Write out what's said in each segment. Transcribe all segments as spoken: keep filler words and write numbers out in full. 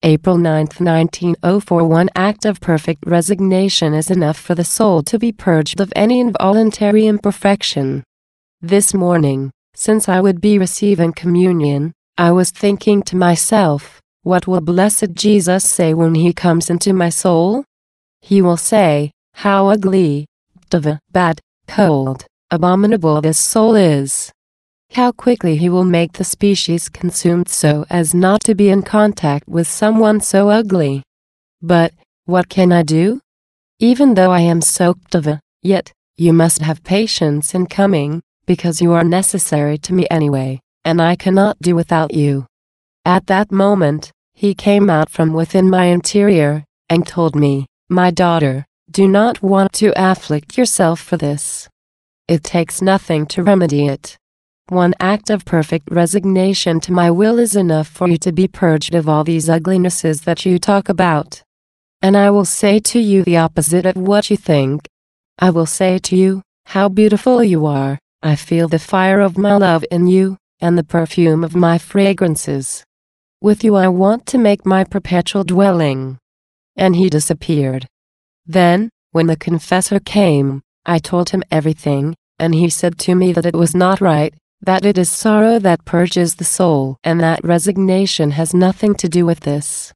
April ninth nineteen oh four. One act of perfect resignation is enough for the soul to be purged of any involuntary imperfection. This morning, since I would be receiving communion, I was thinking to myself, what will blessed Jesus say when he comes into my soul? He will say, how ugly, bad, cold, abominable this soul is. How quickly he will make the species consumed so as not to be in contact with someone so ugly. But, what can I do? Even though I am soaked of it, yet, you must have patience in coming, because you are necessary to me anyway, and I cannot do without you. At that moment, he came out from within my interior, and told me, my daughter, do not want to afflict yourself for this. It takes nothing to remedy it. One act of perfect resignation to my will is enough for you to be purged of all these uglinesses that you talk about. And I will say to you the opposite of what you think. I will say to you, how beautiful you are, I feel the fire of my love in you, and the perfume of my fragrances. With you I want to make my perpetual dwelling. And he disappeared. Then, when the confessor came, I told him everything, and he said to me that it was not right, that it is sorrow that purges the soul, and that resignation has nothing to do with this.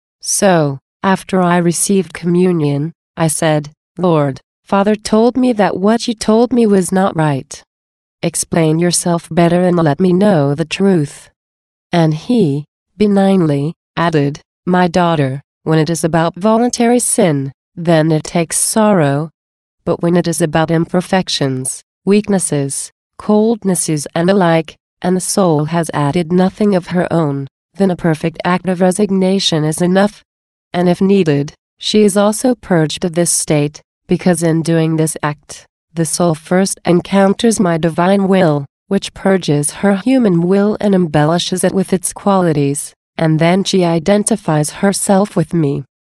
So, after I received communion, I said, Lord, Father told me that what you told me was not right. Explain yourself better and let me know the truth. And he, benignly, added, my daughter, when it is about voluntary sin, then it takes sorrow. But when it is about imperfections, weaknesses, coldnesses and the like, and the soul has added nothing of her own, then a perfect act of resignation is enough. And if needed, she is also purged of this state, because in doing this act, the soul first encounters my divine will, which purges her human will and embellishes it with its qualities, and then she identifies herself with me.